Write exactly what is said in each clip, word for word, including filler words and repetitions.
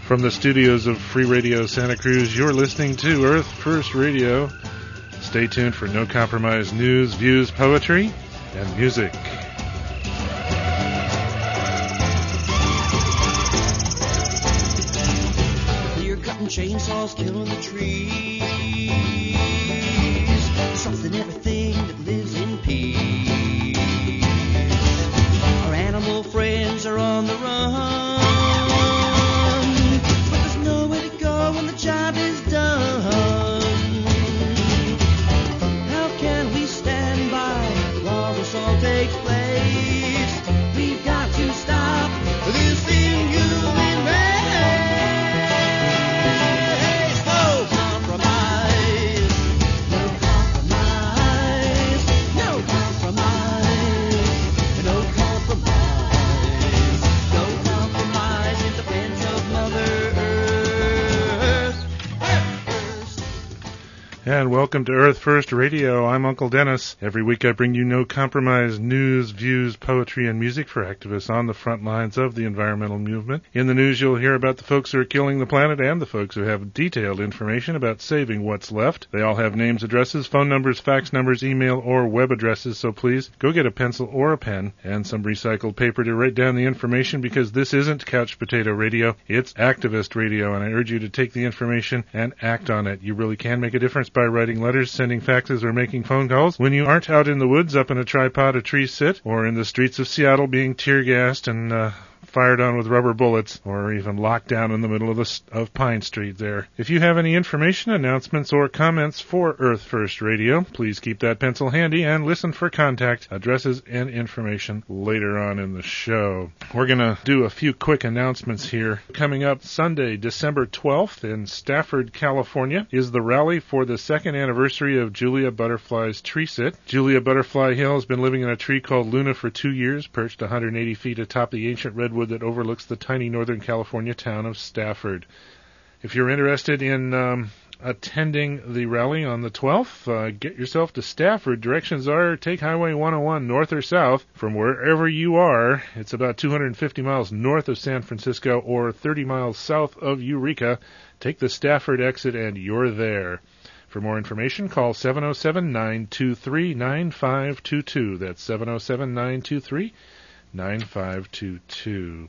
From the studios of Free Radio Santa Cruz, you're listening to Earth First Radio. Stay tuned for No Compromise news, views, poetry, and music. We're cutting chainsaws, killing the trees. Something, everything that lives in peace. Our animal friends are on the run. When the job is done, how can we stand by while this all takes place? We've got to stop this inhuman race. No compromise, no compromise, no compromise, no compromise, no compromise in defense of Mother Earth. And welcome to Earth First Radio. I'm Uncle Dennis. Every week I bring you No Compromise news, views, poetry, and music for activists on the front lines of the environmental movement. In the news you'll hear about the folks who are killing the planet and the folks who have detailed information about saving what's left. They all have names, addresses, phone numbers, fax numbers, email, or web addresses, so please go get a pencil or a pen and some recycled paper to write down the information, because this isn't couch potato radio, it's activist radio, and I urge you to take the information and act on it. You really can make a difference by writing letters, sending faxes, or making phone calls when you aren't out in the woods up in a tripod, a tree sit, or in the streets of Seattle being tear-gassed and uh, fired on with rubber bullets, or even locked down in the middle of, the, of Pine Street there. If you have any information, announcements, or comments for Earth First Radio, please keep that pencil handy and listen for contact addresses and information later on in the show. We're going to do a few quick announcements here. Coming up Sunday, December twelfth in Stafford, California, is the rally for the second anniversary of Julia Butterfly's Tree Sit. Julia Butterfly Hill has been living in a tree called Luna for two years, perched one hundred eighty feet atop the ancient redwood that overlooks the tiny Northern California town of Stafford. If you're interested in um, attending the rally on the twelfth, uh, get yourself to Stafford. Directions are take Highway one oh one north or south from wherever you are. It's about two hundred fifty miles north of San Francisco or thirty miles south of Eureka. Take the Stafford exit and you're there. For more information, call seven oh seven, nine two three, nine five two two. That's seven oh seven, nine two three, nine five two two.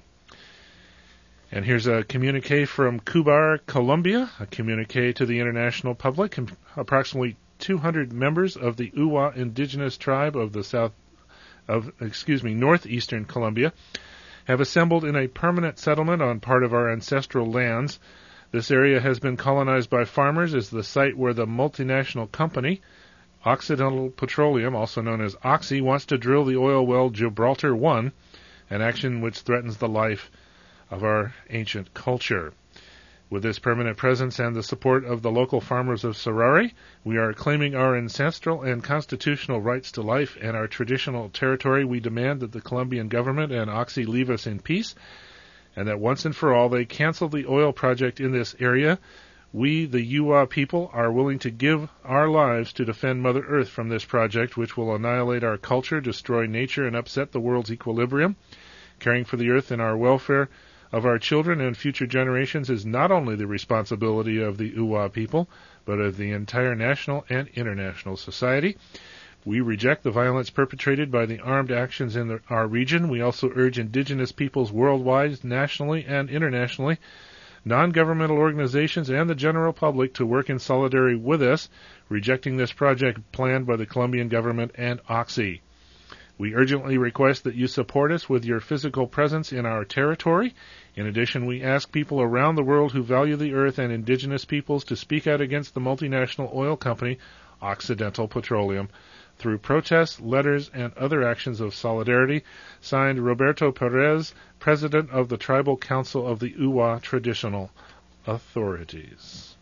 And here's a communique from Cubar, Colombia, a communique to the international public. Approximately two hundred members of the Uwa indigenous tribe of the south of excuse me, northeastern Colombia have assembled in a permanent settlement on part of our ancestral lands. This area has been colonized by farmers as the site where the multinational company Occidental Petroleum, also known as Oxy, wants to drill the oil well Gibraltar one, an action which threatens the life of our ancient culture. With this permanent presence and the support of the local farmers of Sarare, we are claiming our ancestral and constitutional rights to life and our traditional territory. We demand that the Colombian government and Oxy leave us in peace, and that once and for all they cancel the oil project in this area. We, the Uwa people, are willing to give our lives to defend Mother Earth from this project, which will annihilate our culture, destroy nature, and upset the world's equilibrium. Caring for the earth and our welfare of our children and future generations is not only the responsibility of the Uwa people, but of the entire national and international society. We reject the violence perpetrated by the armed actions in the, our region. We also urge indigenous peoples worldwide, nationally and internationally, non-governmental organizations, and the general public to work in solidarity with us, rejecting this project planned by the Colombian government and Oxy. We urgently request that you support us with your physical presence in our territory. In addition, we ask people around the world who value the earth and indigenous peoples to speak out against the multinational oil company Occidental Petroleum through protests, letters, and other actions of solidarity. Signed, Roberto Perez, President of the Tribal Council of the Uwa Traditional Authorities.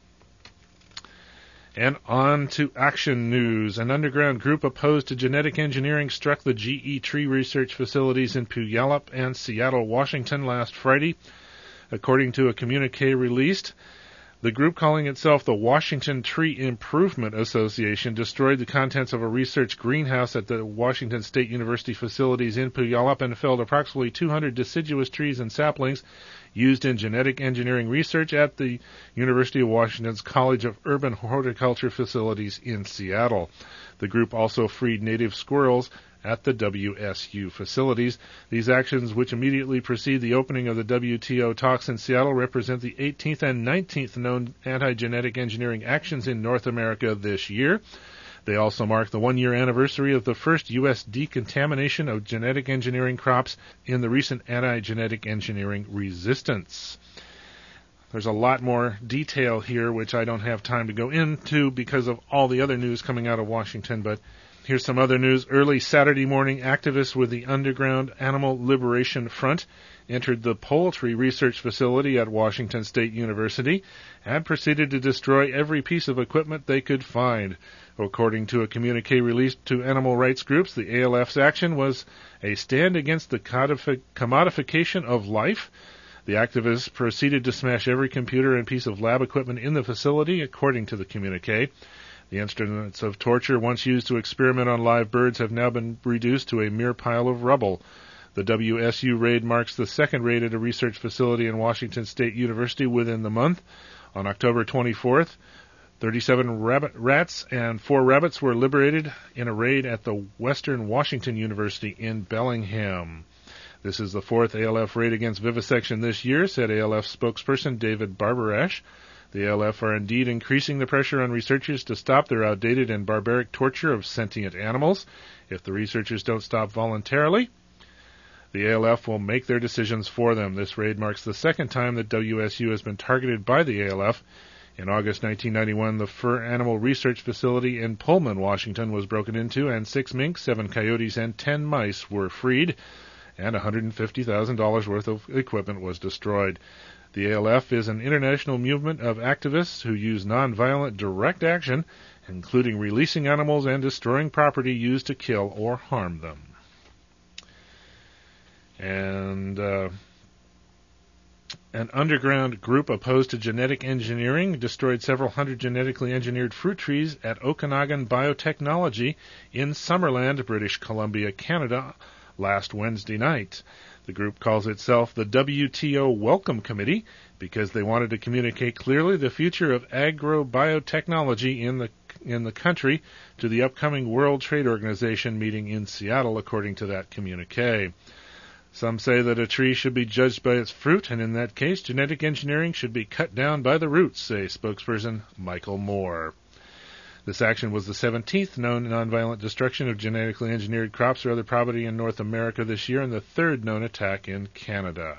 And on to action news. An underground group opposed to genetic engineering struck the G E tree research facilities in Puyallup and Seattle, Washington last Friday. According to a communique released, the group, calling itself the Washington Tree Improvement Association, destroyed the contents of a research greenhouse at the Washington State University facilities in Puyallup and felled approximately two hundred deciduous trees and saplings used in genetic engineering research at the University of Washington's College of Urban Horticulture facilities in Seattle. The group also freed native squirrels at the W S U facilities. These actions, which immediately precede the opening of the W T O talks in Seattle, represent the eighteenth and nineteenth known anti-genetic engineering actions in North America this year. They also mark the one-year anniversary of the first U S decontamination of genetic engineering crops in the recent anti-genetic engineering resistance. There's a lot more detail here, which I don't have time to go into because of all the other news coming out of Washington, but here's some other news. Early Saturday morning, activists with the Underground Animal Liberation Front entered the poultry research facility at Washington State University and proceeded to destroy every piece of equipment they could find. According to a communique released to animal rights groups, the A L F's action was a stand against the codifi- commodification of life. The activists proceeded to smash every computer and piece of lab equipment in the facility, according to the communique. The instruments of torture once used to experiment on live birds have now been reduced to a mere pile of rubble. The W S U raid marks the second raid at a research facility in Washington State University within the month. On October twenty-fourth, thirty-seven rabbit rats and four rabbits were liberated in a raid at the Western Washington University in Bellingham. This is the fourth A L F raid against vivisection this year, said A L F spokesperson David Barbarash. The A L F are indeed increasing the pressure on researchers to stop their outdated and barbaric torture of sentient animals. If the researchers don't stop voluntarily, the A L F will make their decisions for them. This raid marks the second time that W S U has been targeted by the A L F. In August nineteen ninety-one, the fur animal research facility in Pullman, Washington, was broken into, and six mink, seven coyotes, and ten mice were freed, and one hundred fifty thousand dollars worth of equipment was destroyed. The A L F is an international movement of activists who use nonviolent direct action, including releasing animals and destroying property used to kill or harm them. And uh, an underground group opposed to genetic engineering destroyed several hundred genetically engineered fruit trees at Okanagan Biotechnology in Summerland, British Columbia, Canada, last Wednesday night. The group calls itself the W T O Welcome Committee because they wanted to communicate clearly the future of agrobiotechnology in the in the country to the upcoming World Trade Organization meeting in Seattle, according to that communique. Some say that a tree should be judged by its fruit, and in that case, genetic engineering should be cut down by the roots, say spokesperson Michael Moore. This action was the seventeenth known nonviolent destruction of genetically engineered crops or other property in North America this year, and the third known attack in Canada.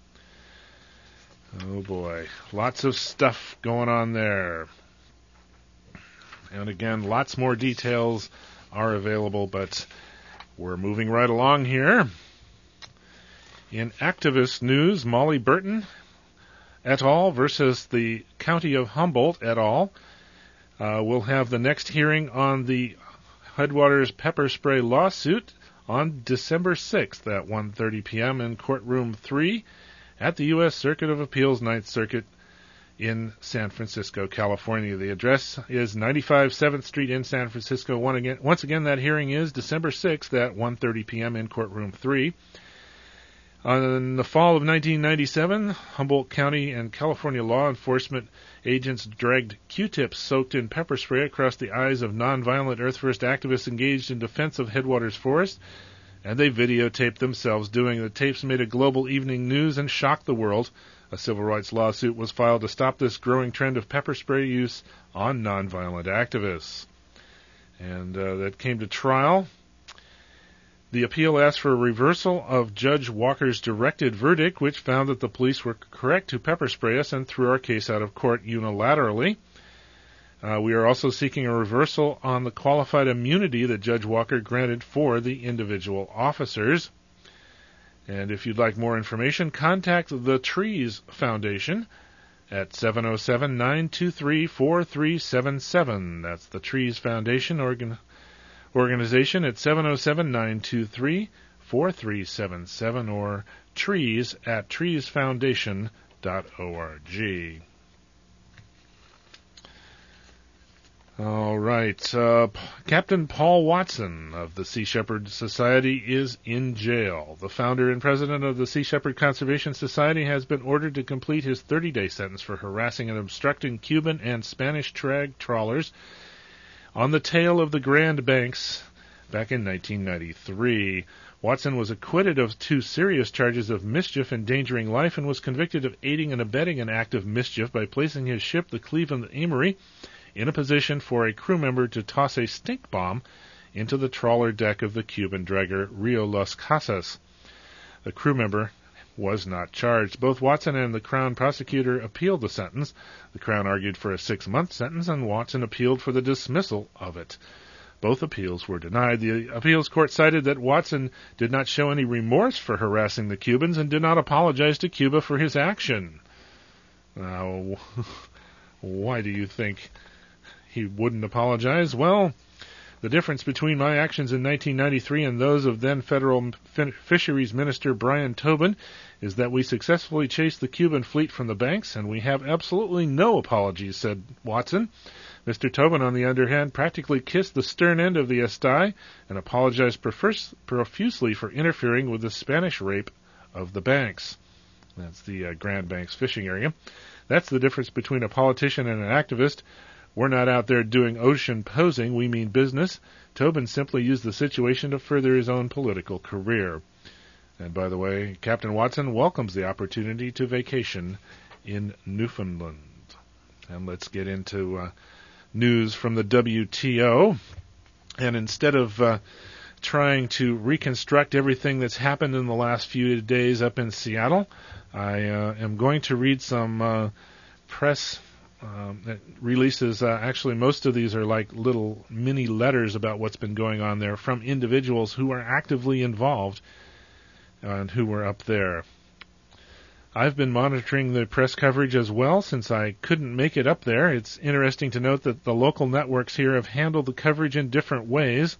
Oh boy, lots of stuff going on there. And again, lots more details are available, but we're moving right along here. In activist news, Molly Burton et al. Versus the County of Humboldt et al. Uh, we'll have the next hearing on the Headwaters pepper spray lawsuit on December sixth at one thirty p.m. in Courtroom three at the U S Circuit of Appeals Ninth Circuit in San Francisco, California. The address is ninety-five seventh Street in San Francisco. One again, once again, that hearing is December sixth at one thirty p.m. in Courtroom three. In the fall of nineteen ninety-seven, Humboldt County and California law enforcement agents dragged Q-tips soaked in pepper spray across the eyes of nonviolent Earth First activists engaged in defense of Headwaters Forest, and they videotaped themselves doing it. The tapes made a global evening news and shocked the world. A civil rights lawsuit was filed to stop this growing trend of pepper spray use on nonviolent activists. And uh, that came to trial. The appeal asked for a reversal of Judge Walker's directed verdict, which found that the police were correct to pepper spray us and threw our case out of court unilaterally. Uh, we are also seeking a reversal on the qualified immunity that Judge Walker granted for the individual officers. And if you'd like more information, contact the Trees Foundation at seven oh seven, nine two three, four three seven seven. That's the Trees Foundation organ. Organization at seven oh seven, nine two three, four three seven seven or trees at trees foundation dot org. All right. Uh, P- Captain Paul Watson of the Sea Shepherd Society is in jail. The founder and president of the Sea Shepherd Conservation Society has been ordered to complete his thirty-day sentence for harassing and obstructing Cuban and Spanish drag trawlers on the tail of the Grand Banks back in nineteen ninety-three. Watson was acquitted of two serious charges of mischief endangering life and was convicted of aiding and abetting an act of mischief by placing his ship, the Cleveland Amory, in a position for a crew member to toss a stink bomb into the trawler deck of the Cuban dragger Rio Las Casas. The crew member was not charged. Both Watson and the Crown prosecutor appealed the sentence. The Crown argued for a six-month sentence, and Watson appealed for the dismissal of it. Both appeals were denied. The appeals court cited that Watson did not show any remorse for harassing the Cubans and did not apologize to Cuba for his action. Now, why do you think he wouldn't apologize? Well, the difference between my actions in nineteen ninety-three and those of then Federal Fisheries Minister Brian Tobin is that we successfully chased the Cuban fleet from the banks, and we have absolutely no apologies, said Watson. Mister Tobin, on the other hand, practically kissed the stern end of the Estay and apologized profusely for interfering with the Spanish rape of the banks. That's the uh, Grand Banks fishing area. That's the difference between a politician and an activist. We're not out there doing ocean posing, we mean business. Tobin simply used the situation to further his own political career. And by the way, Captain Watson welcomes the opportunity to vacation in Newfoundland. And let's get into uh, news from the W T O. And instead of uh, trying to reconstruct everything that's happened in the last few days up in Seattle, I uh, am going to read some uh, press Um, it releases, uh, actually most of these are like little mini letters about what's been going on there from individuals who are actively involved and who were up there. I've been monitoring the press coverage as well since I couldn't make it up there. It's interesting to note that the local networks here have handled the coverage in different ways.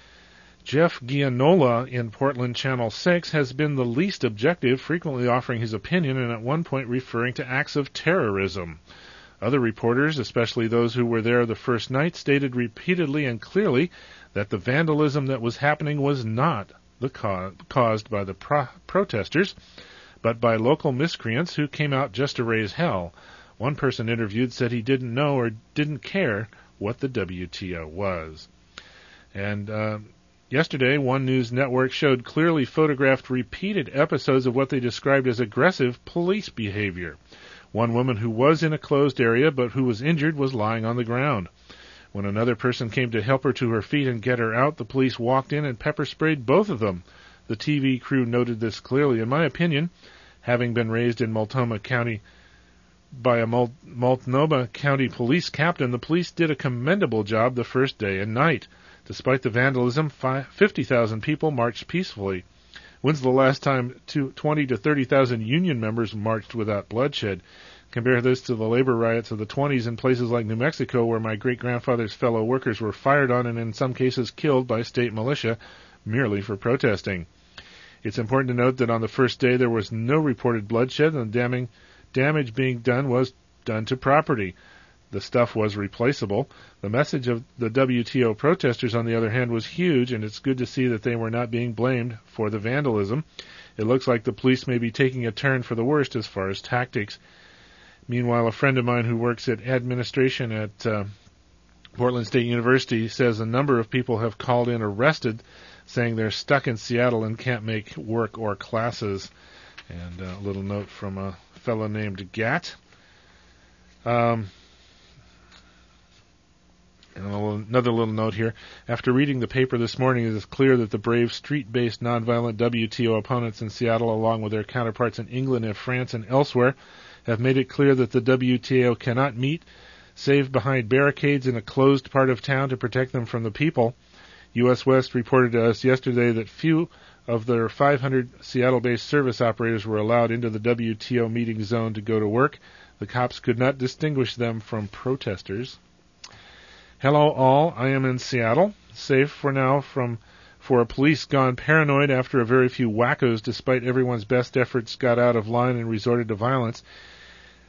Jeff Gianola in Portland Channel six has been the least objective, frequently offering his opinion and at one point referring to acts of terrorism. Other reporters, especially those who were there the first night, stated repeatedly and clearly that the vandalism that was happening was not the co- caused by the pro- protesters, but by local miscreants who came out just to raise hell. One person interviewed said he didn't know or didn't care what the W T O was. And uh, yesterday, One News Network showed clearly photographed repeated episodes of what they described as aggressive police behavior. One woman who was in a closed area but who was injured was lying on the ground. When another person came to help her to her feet and get her out, the police walked in and pepper sprayed both of them. The T V crew noted this clearly. In my opinion, having been raised in Multnomah County by a Mul- Multnomah County police captain, the police did a commendable job the first day and night. Despite the vandalism, fifty thousand people marched peacefully. When's the last time twenty to thirty thousand union members marched without bloodshed? Compare this to the labor riots of the twenties in places like New Mexico, where my great-grandfather's fellow workers were fired on and in some cases killed by state militia merely for protesting. It's important to note that on the first day there was no reported bloodshed, and the damning, damage being done was done to property. The stuff was replaceable. The message of the W T O protesters, on the other hand, was huge, and it's good to see that they were not being blamed for the vandalism. It looks like the police may be taking a turn for the worst as far as tactics. Meanwhile, a friend of mine who works at administration at uh, Portland State University says a number of people have called in arrested, saying they're stuck in Seattle and can't make work or classes. And uh, a little note from a fellow named Gat. Um... And another little note here. After reading the paper this morning, it is clear that the brave street-based nonviolent W T O opponents in Seattle, along with their counterparts in England and France and elsewhere, have made it clear that the W T O cannot meet, save behind barricades in a closed part of town to protect them from the people. U S West reported to us yesterday that few of their five hundred Seattle-based service operators were allowed into the W T O meeting zone to go to work. The cops could not distinguish them from protesters. Hello all, I am in Seattle, safe for now from for a police gone paranoid after a very few wackos, despite everyone's best efforts, got out of line and resorted to violence.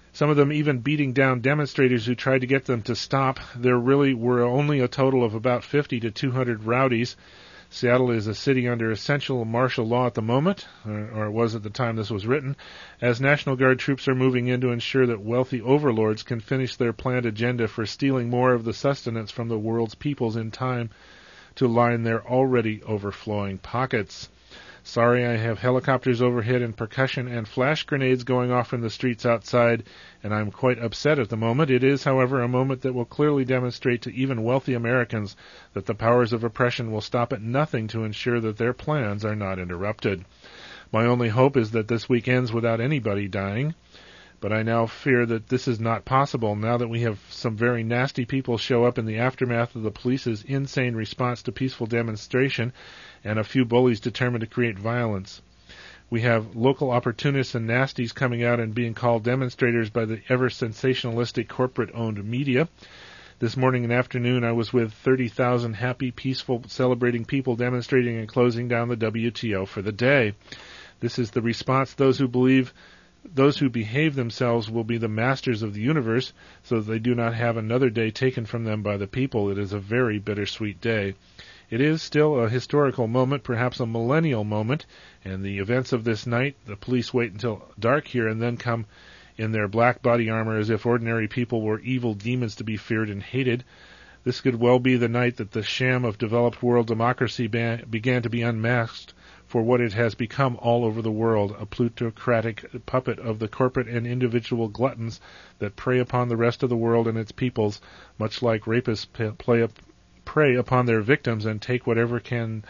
some of them even beating down demonstrators who tried to get them to stop. There really were only a total of about fifty to two hundred rowdies. Seattle is a city under essential martial law at the moment, or, or it was at the time this was written, as National Guard troops are moving in to ensure that wealthy overlords can finish their planned agenda for stealing more of the sustenance from the world's peoples in time to line their already overflowing pockets. Sorry, I have helicopters overhead and percussion and flash grenades going off in the streets outside, and I'm quite upset at the moment. It is, however, a moment that will clearly demonstrate to even wealthy Americans that the powers of oppression will stop at nothing to ensure that their plans are not interrupted. My only hope is that this week ends without anybody dying, but I now fear that this is not possible now that we have some very nasty people show up in the aftermath of the police's insane response to peaceful demonstration and a few bullies determined to create violence. We have local opportunists and nasties coming out and being called demonstrators by the ever-sensationalistic corporate-owned media. This morning and afternoon I was with thirty thousand happy, peaceful, celebrating people demonstrating and closing down the W T O for the day. This is the response those who believe Those who behave themselves will be the masters of the universe, so that they do not have another day taken from them by the people. It is a very bittersweet day. It is still a historical moment, perhaps a millennial moment, and the events of this night, the police wait until dark here and then come in their black body armor as if ordinary people were evil demons to be feared and hated. This could well be the night that the sham of developed world democracy ba- began to be unmasked for what it has become all over the world, a plutocratic puppet of the corporate and individual gluttons that prey upon the rest of the world and its peoples, much like rapists play up, prey upon their victims and take whatever can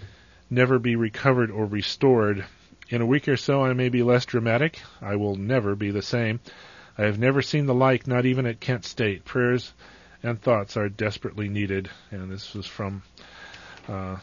never be recovered or restored. In a week or so I may be less dramatic. I will never be the same. I have never seen the like, not even at Kent State. Prayers and thoughts are desperately needed. And this was from uh,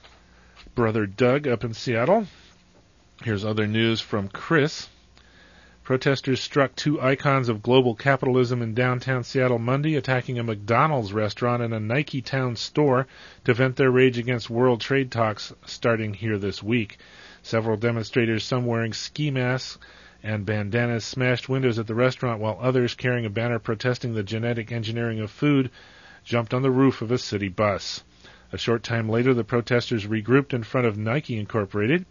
Brother Doug up in Seattle. Here's other news from Chris. Protesters struck two icons of global capitalism in downtown Seattle Monday, attacking a McDonald's restaurant and a Nike Town store to vent their rage against world trade talks starting here this week. Several demonstrators, some wearing ski masks and bandanas, smashed windows at the restaurant, while others, carrying a banner protesting the genetic engineering of food, jumped on the roof of a city bus. A short time later, the protesters regrouped in front of Nike Incorporated,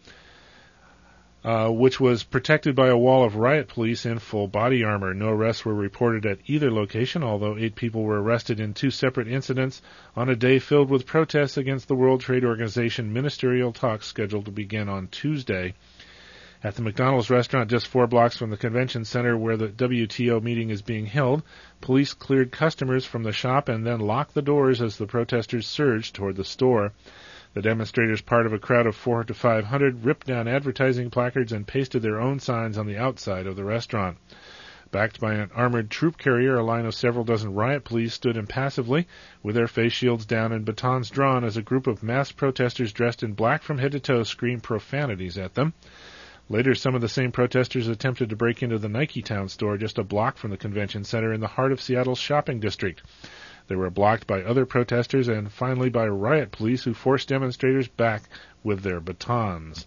uh, which was protected by a wall of riot police in full body armor. No arrests were reported at either location, although eight people were arrested in two separate incidents on a day filled with protests against the World Trade Organization ministerial talks scheduled to begin on Tuesday. At the McDonald's restaurant just four blocks from the convention center where the W T O meeting is being held, police cleared customers from the shop and then locked the doors as the protesters surged toward the store. The demonstrators, part of a crowd of four to five hundred, ripped down advertising placards and pasted their own signs on the outside of the restaurant. Backed by an armored troop carrier, a line of several dozen riot police stood impassively, with their face shields down and batons drawn, as a group of masked protesters dressed in black from head to toe screamed profanities at them. Later, some of the same protesters attempted to break into the Nike Town store just a block from the convention center in the heart of Seattle's shopping district. They were blocked by other protesters and finally by riot police, who forced demonstrators back with their batons.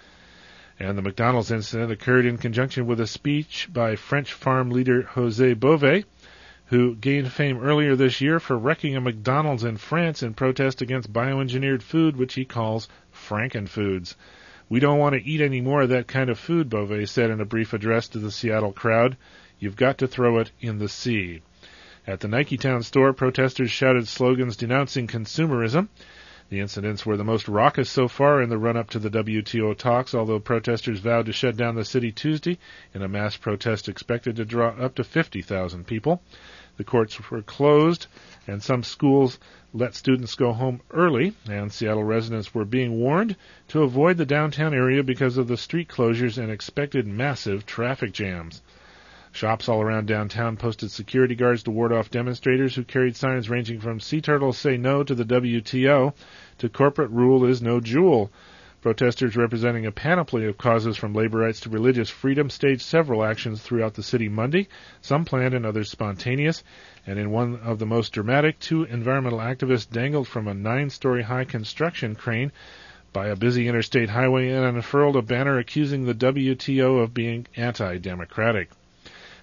And the McDonald's incident occurred in conjunction with a speech by French farm leader José Bové, who gained fame earlier this year for wrecking a McDonald's in France in protest against bioengineered food, which he calls Frankenfoods. "We don't want to eat any more of that kind of food," Bové said in a brief address to the Seattle crowd. "You've got to throw it in the sea." At the Nike Town store, protesters shouted slogans denouncing consumerism. The incidents were the most raucous so far in the run-up to the W T O talks, although protesters vowed to shut down the city Tuesday in a mass protest expected to draw up to fifty thousand people. The courts were closed, and some schools let students go home early, and Seattle residents were being warned to avoid the downtown area because of the street closures and expected massive traffic jams. Shops all around downtown posted security guards to ward off demonstrators who carried signs ranging from "Sea Turtles Say No" to the W T O to "Corporate Rule is No Jewel." Protesters representing a panoply of causes from labor rights to religious freedom staged several actions throughout the city Monday, some planned and others spontaneous, and in one of the most dramatic, two environmental activists dangled from a nine-story high construction crane by a busy interstate highway and unfurled a banner accusing the W T O of being anti-democratic.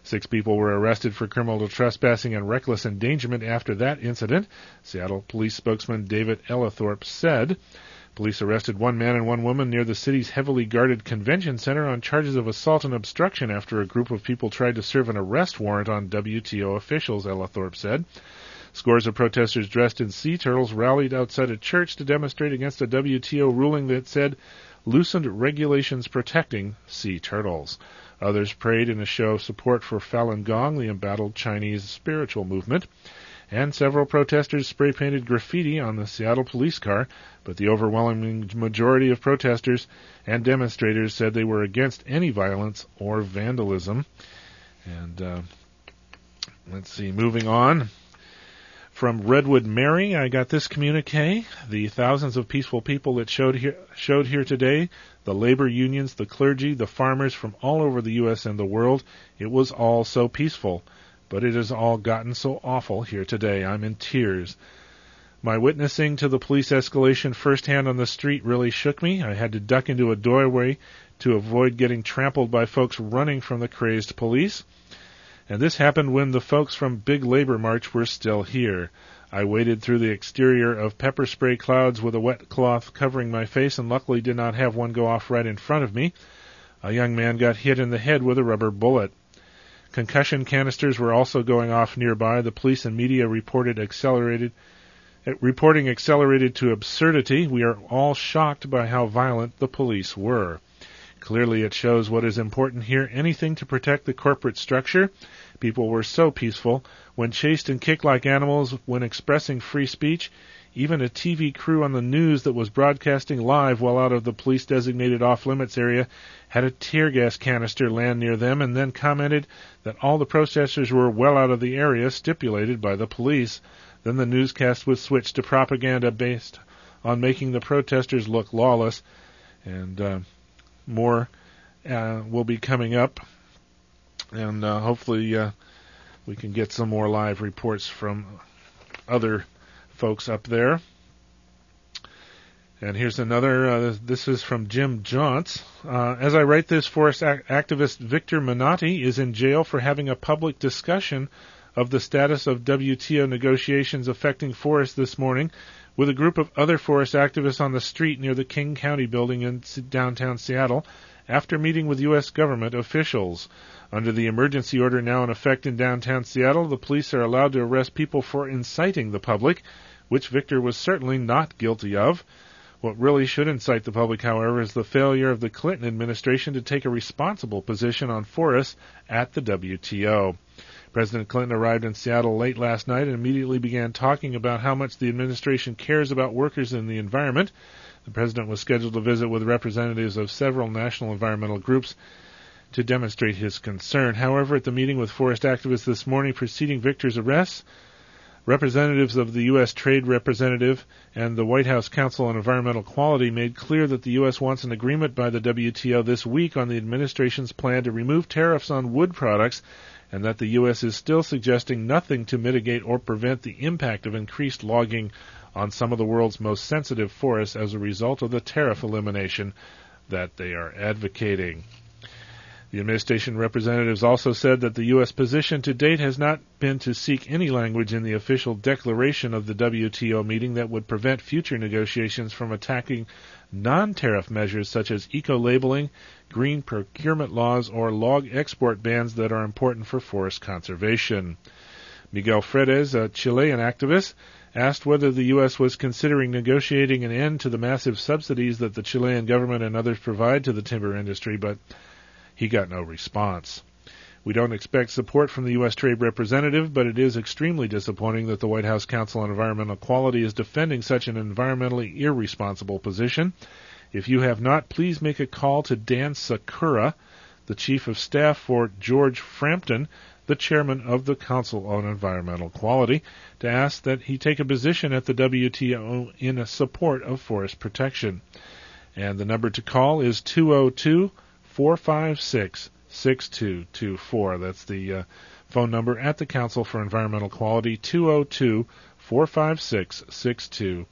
Six people were arrested for criminal trespassing and reckless endangerment after that incident, Seattle police spokesman David Ellithorpe said. Police arrested one man and one woman near the city's heavily guarded convention center on charges of assault and obstruction after a group of people tried to serve an arrest warrant on W T O officials, Ellithorpe said. Scores of protesters dressed in sea turtles rallied outside a church to demonstrate against a W T O ruling that said loosened regulations protecting sea turtles. Others prayed in a show of support for Falun Gong, the embattled Chinese spiritual movement. And several protesters spray-painted graffiti on the Seattle police car, but the overwhelming majority of protesters and demonstrators said they were against any violence or vandalism. And uh, let's see, moving on. From Redwood Mary, I got this communique. The thousands of peaceful people that showed here, showed here today, the labor unions, the clergy, the farmers from all over the U S and the world, it was all so peaceful. But it has all gotten so awful here today. I'm in tears. My witnessing to the police escalation firsthand on the street really shook me. I had to duck into a doorway to avoid getting trampled by folks running from the crazed police. And this happened when the folks from Big Labor March were still here. I waded through the exterior of pepper spray clouds with a wet cloth covering my face and luckily did not have one go off right in front of me. A young man got hit in the head with a rubber bullet. Concussion canisters were also going off nearby. The police and media reported accelerated, reporting accelerated to absurdity. We are all shocked by how violent the police were. Clearly it shows what is important here, anything to protect the corporate structure. People were so peaceful. When chased and kicked like animals when expressing free speech, even a T V crew on the news that was broadcasting live while out of the police-designated off-limits area had a tear gas canister land near them and then commented that all the protesters were well out of the area stipulated by the police. Then the newscast was switched to propaganda based on making the protesters look lawless. And uh, more uh, will be coming up. And uh, hopefully uh, we can get some more live reports from other folks up there. And here's another, uh, this is from Jim Jaunts. Uh, as I write this, forest ac- activist Victor Minotti is in jail for having a public discussion of the status of W T O negotiations affecting forests this morning with a group of other forest activists on the street near the King County building in downtown Seattle after meeting with U S government officials. Under the emergency order now in effect in downtown Seattle, the police are allowed to arrest people for inciting the public, which Victor was certainly not guilty of. What really should incite the public, however, is the failure of the Clinton administration to take a responsible position on forests at the W T O. President Clinton arrived in Seattle late last night and immediately began talking about how much the administration cares about workers and the environment. The president was scheduled to visit with representatives of several national environmental groups to demonstrate his concern. However, at the meeting with forest activists this morning preceding Victor's arrest, representatives of the U S Trade Representative and the White House Council on Environmental Quality made clear that the U S wants an agreement by the W T O this week on the administration's plan to remove tariffs on wood products, and that the U S is still suggesting nothing to mitigate or prevent the impact of increased logging on some of the world's most sensitive forests as a result of the tariff elimination that they are advocating. The administration representatives also said that the U S position to date has not been to seek any language in the official declaration of the W T O meeting that would prevent future negotiations from attacking non-tariff measures such as eco-labeling, green procurement laws, or log export bans that are important for forest conservation. Miguel Fredes, a Chilean activist, asked whether the U S was considering negotiating an end to the massive subsidies that the Chilean government and others provide to the timber industry, but he got no response. We don't expect support from the U S Trade Representative, but it is extremely disappointing that the White House Council on Environmental Quality is defending such an environmentally irresponsible position. If you have not, please make a call to Dan Sakura, the Chief of Staff for George Frampton, the Chairman of the Council on Environmental Quality, to ask that he take a position at the W T O in support of forest protection. And the number to call is two oh two, four five six, six two two four. That's the uh, phone number at the Council for Environmental Quality, two oh two, four five six, six two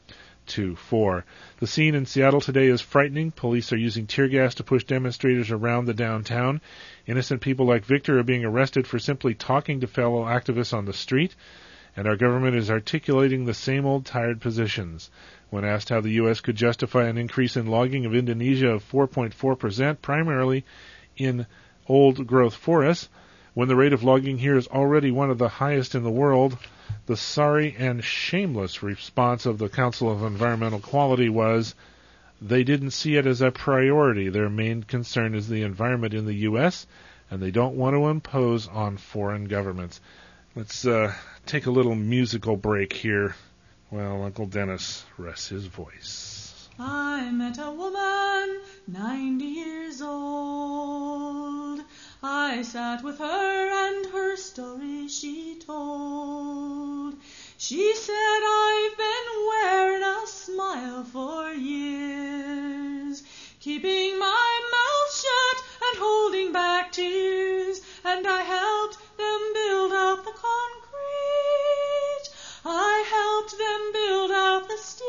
two four. The scene in Seattle today is frightening. Police are using tear gas to push demonstrators around the downtown. Innocent people like Victor are being arrested for simply talking to fellow activists on the street. And our government is articulating the same old tired positions. When asked how the U S could justify an increase in logging of Indonesia of four point four percent, primarily in old-growth forests, when the rate of logging here is already one of the highest in the world, the sorry and shameless response of the Council of Environmental Quality was they didn't see it as a priority. Their main concern is the environment in the U S, and they don't want to impose on foreign governments. Let's uh, take a little musical break here while Uncle Dennis rests his voice. I met a woman ninety years old. I sat with her and her story she told. She said, I've been wearing a smile for years, keeping my mouth shut and holding back tears, and I helped them build up the concrete. I helped them build up the steel,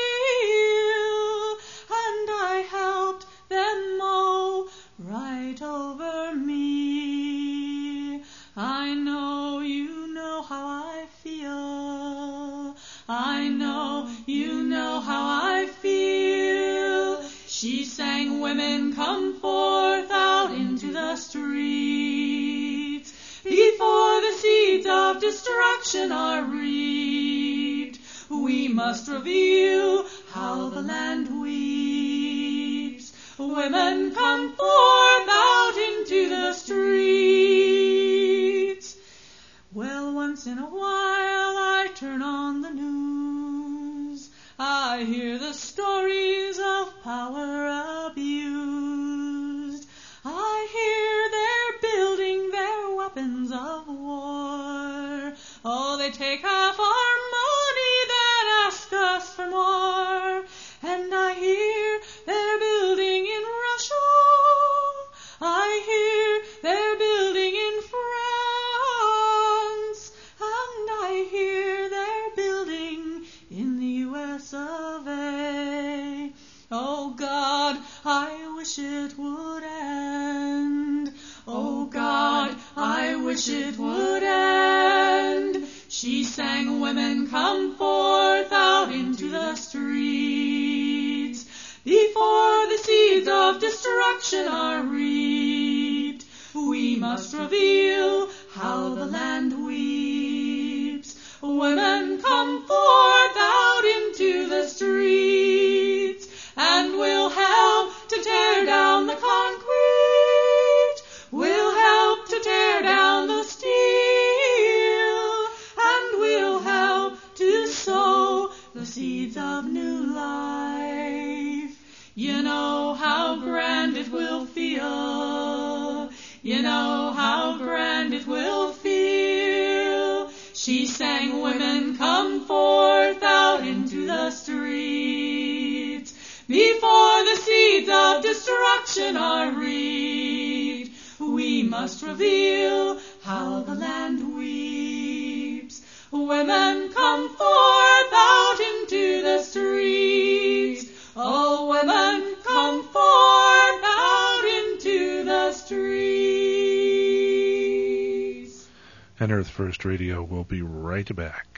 and I helped them mow right over me. I know you know how I feel. I know you know how I feel. She sang, women come forth out into the streets before the seeds of destruction are reaped. We must reveal how the land weeps. Women come forth out into the streets. Well, once in a while I turn on the news. I hear the stories of power abused. I hear they're building their weapons of war. Oh, they take half our money, then ask us for more. And I hear they're building in Russia. I hear they're building in France. And I hear they're building in the U S of A. Oh God, I wish it would end. Oh God, I wish it would end. She sang, women come forth out into the streets before the seeds of destruction are reaped. We must reveal how the land weeps. Women come forth out into the streets, and we'll help to tear down the concrete. We'll help to tear down the steel, and we'll help to sow the seeds of new life. You know how grand it will feel. You know how grand it will feel. She sang, women come forth out into the streets before the seeds of destruction are reaped. We must reveal how the land weeps. Women come forth out into the streets. Oh, women come forth out into the streets. And Earth First Radio will be right back.